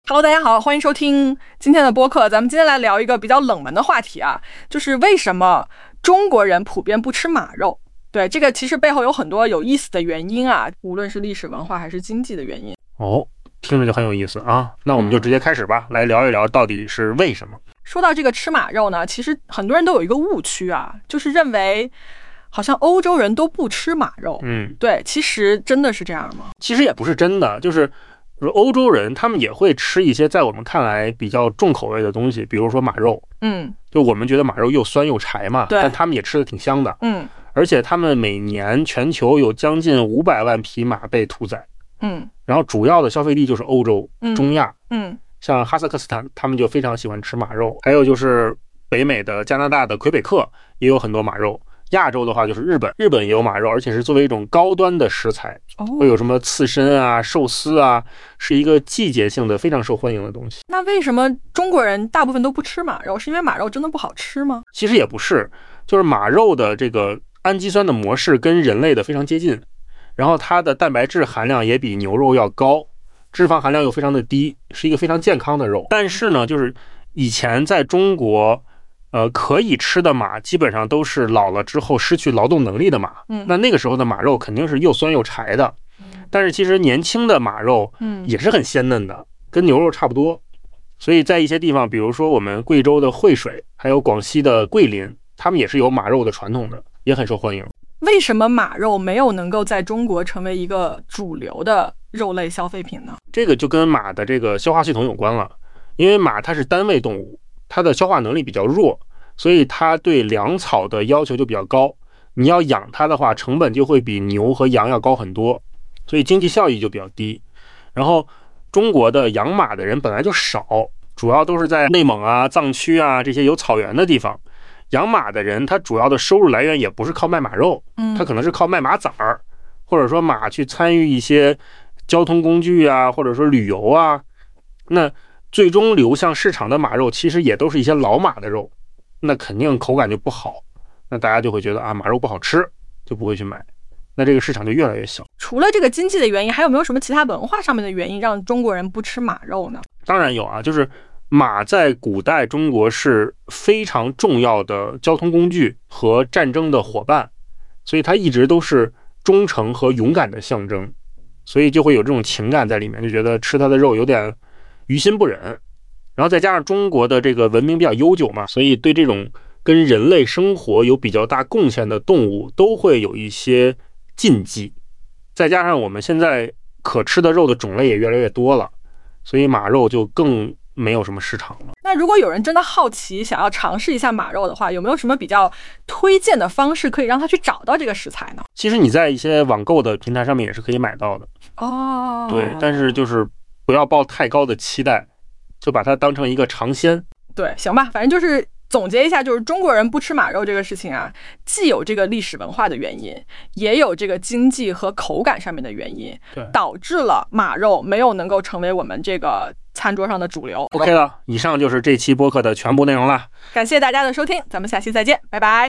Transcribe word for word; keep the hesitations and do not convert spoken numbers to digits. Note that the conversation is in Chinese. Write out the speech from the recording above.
Hello， 大家好，欢迎收听今天的播客。咱们今天来聊一个比较冷门的话题啊，就是为什么中国人普遍不吃马肉？对，这个其实背后有很多有意思的原因啊，无论是历史文化还是经济的原因。 哦，听着就很有意思啊。那我们就直接开始吧，嗯、来聊一聊到底是为什么。 说到这个吃马肉呢，其实很多人都有一个误区啊，就是认为好像欧洲人都不吃马肉。 嗯， 对，其实真的是这样吗？ 其实也不是真的，就是欧洲人他们也会吃一些在我们看来比较重口味的东西，比如说马肉。 嗯， 就我们觉得马肉又酸又柴嘛， 对， 但他们也吃的挺香的。 嗯， 而且他们每年全球有将近五百万匹马被屠宰。 嗯， 然后主要的消费地就是欧洲、 嗯、 中亚。 嗯， 像哈萨克斯坦，他们就非常喜欢吃马肉。还有就是北美的加拿大的魁北克也有很多马肉。亚洲的话就是日本，日本也有马肉，而且是作为一种高端的食材，会有什么刺身啊、寿司啊，是一个季节性的非常受欢迎的东西。 那为什么中国人大部分都不吃马肉？是因为马肉真的不好吃吗？ 其实也不是，就是马肉的这个氨基酸的模式跟人类的非常接近，然后它的蛋白质含量也比牛肉要高，脂肪含量又非常的低，是一个非常健康的肉。但是呢，就是以前在中国呃，可以吃的马基本上都是老了之后失去劳动能力的马， 嗯， 那那个时候的马肉肯定是又酸又柴的，但是其实年轻的马肉，嗯，也是很鲜嫩的，跟牛肉差不多。所以在一些地方，比如说我们贵州的惠水，还有广西的桂林，他们也是有马肉的传统的，也很受欢迎。 为什么马肉没有能够在中国成为一个主流的肉类消费品呢？ 这个就跟马的这个消化系统有关了，因为马它是单位动物，它的消化能力比较弱，所以它对粮草的要求就比较高。你要养它的话，成本就会比牛和羊要高很多，所以经济效益就比较低。然后中国的养马的人本来就少，主要都是在内蒙啊、藏区啊这些有草原的地方。养马的人他主要的收入来源也不是靠卖马肉，他可能是靠卖马崽儿，或者说马去参与一些交通工具啊，或者说旅游啊。那最终流向市场的马肉其实也都是一些老马的肉，那肯定口感就不好，那大家就会觉得啊马肉不好吃，就不会去买，那这个市场就越来越小。 除了这个经济的原因，还有没有什么其他文化上面的原因让中国人不吃马肉呢？ 当然有啊，就是马在古代中国是非常重要的交通工具和战争的伙伴，所以它一直都是忠诚和勇敢的象征，所以就会有这种情感在里面，就觉得吃它的肉有点于心不忍。然后再加上中国的这个文明比较悠久嘛，所以对这种跟人类生活有比较大贡献的动物都会有一些禁忌。再加上我们现在可吃的肉的种类也越来越多了，所以马肉就更没有什么市场了。 那如果有人真的好奇想要尝试一下马肉的话，有没有什么比较推荐的方式可以让他去找到这个食材呢？ 其实你在一些网购的平台上面也是可以买到的。 哦， 对，但是就是不要抱太高的期待，就把它当成一个尝鲜。 对，行吧，反正就是总结一下，就是中国人不吃马肉这个事情啊，既有这个历史文化的原因，也有这个经济和口感上面的原因， 对， 导致了马肉没有能够成为我们这个餐桌上的主流。 OK 了，以上就是这期播客的全部内容了， 感谢大家的收听，咱们下期再见，拜拜。